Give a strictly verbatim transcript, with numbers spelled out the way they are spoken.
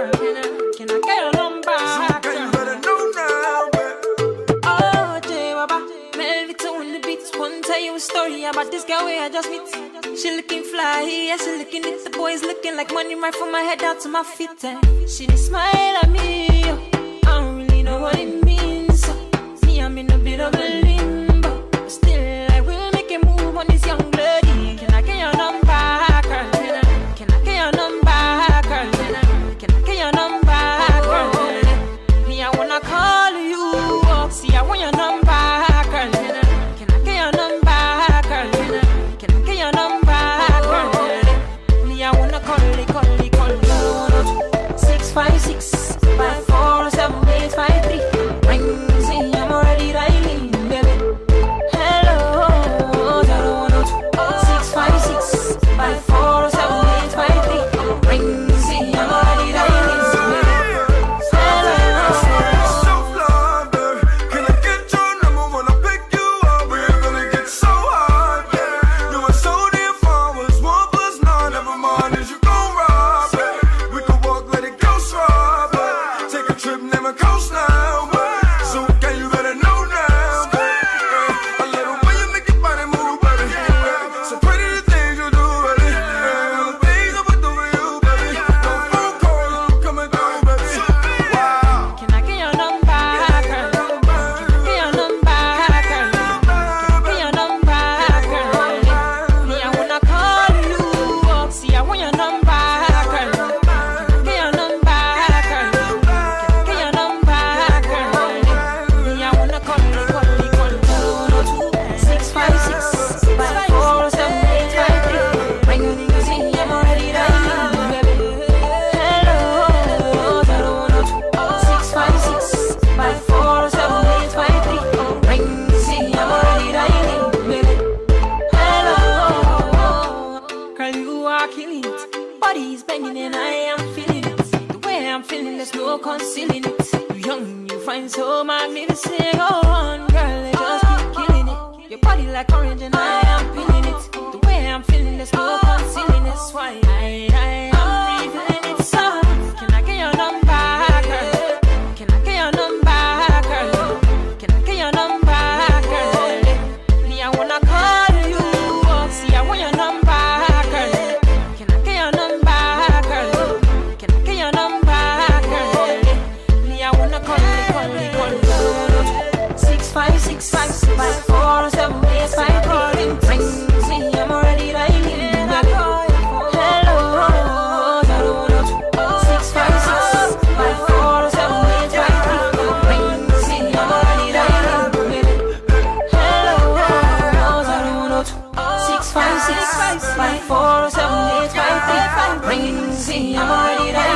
girl? Can I, can I get your number? Girl, you better know now, babe. Oh, J Baba, Melvita on the beats. Wanna tell you a story about this girl where I just meet. She looking fly, yeah, she looking at the boys looking like money right from my head down to my feet. And she did smile at me. I don't really know what it means. So, me, I'm in a bit of a limbo. But still, I will make a move on this young lady. Can I get your number, girl? Can I, can I get your number, girl? Can I, can I get your number, girl? Me, I wanna call you. See, I want your number, girl. Can I, can I get your number, girl? Can I, can I get your number, girl? Me, I wanna call it, call it, call it. Six five six five four seven eight five three. Ring, see, I'm already dialing, baby. Hello, zero one two six five six five four seven eight five three. Ring, see, I'm already dialing, baby. So fly, babe. Can I get your number when I pick you up? We're gonna get so high, babe. You are so damn far. Was one plus nine. Never mind, is you gon' ride, babe? We can walk, let it go stride, babe. Take a trip, name a coast now, babe. So girl, you better know now, babe. I love the way you make your body move, baby. So pretty the things you do, baby. The things I would do for you, baby. No phone call, I'm coming through, baby. Wow. Can I get your number, girl? Can I get your number, girl? Can I get your number, girl? Me, I wanna call you. See, I want your number, girl. Can I get your number, girl? Can I get your number, girl? Me, I wanna call you, call you, call you. Six five six five four seven eight five three. Ring, see, I'm already dialing, baby. Hello, zero one two six five six five four seven eight five three. Ring, see, I'm already dialing, baby. Hello, girl, you are killing it. Body's banging and I am feeling it. The way I'm feeling, there's no concealing it. You young, you find so magnificent. Go on, girl, they just keep killing it. Your body like orange and I am feeling it. The way I'm feeling, there's no concealing it. That's why I, I am revealing it. So, can I get your number, girl? Can I get your number, girl? Can I get your number, girl? Me, I wanna call you. See, I want your number, girl. Can I get your number, girl? Can I get your number, girl? Me, I wanna call you, call you, call you. Six five six five five four seven eight five three. Ring, see, I'm already dialing, baby. Hello, zero one two six five six five four seven eight five three. Ring, see, I'm already dialing, baby. Hello, zero one two six five six five four seven eight five three. Ring, see, I'm already dialing.